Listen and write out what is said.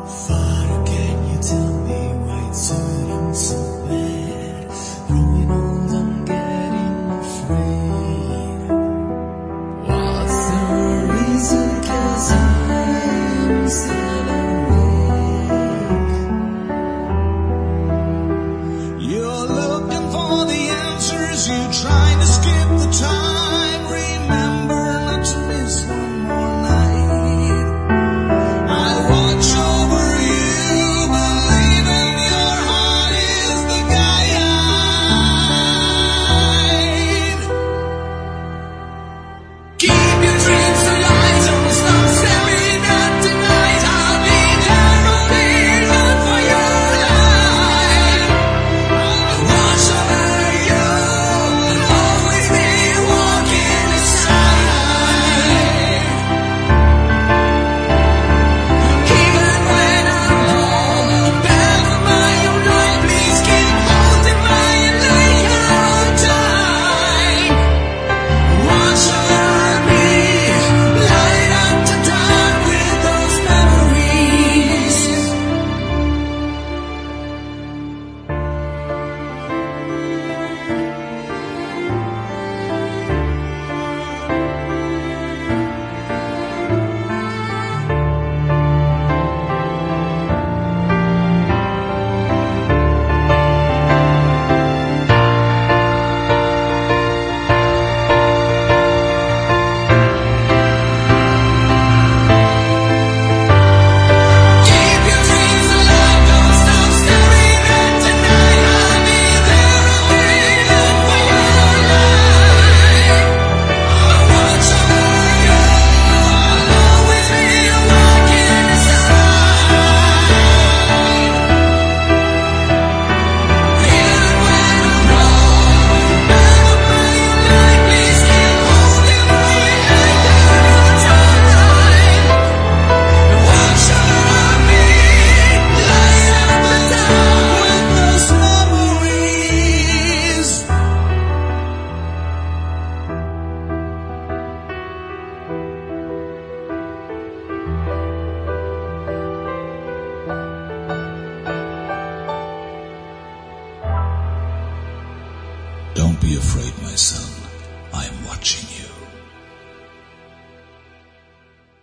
Father, can you tell me why it's hurting so bad? Growing old, I'm getting afraid. What's the reason? 'Cause I'm still awake. You're looking for the answers, you're trying to skip the time. Remember not to miss one more night. I watch over you, believe in your heart is the guide. Keep your dreams alive, don't stop staring at the night. I'll be there waiting for your light. I'll watch over you, I'll always be walking beside. Even when I'm old, never mind your light, please keep holding my light all time. Watch over me, light up the dark with those memories. Keep your dreams alive, don't stop staring at the night. I'll be there waiting for your light. I'll watch over you, I'll always be walking beside. Even when I'm old, never mind your light, please keep holding my hand all the time. Watch over me, light up the dark with those memories. Don't be afraid, my son. I am watching.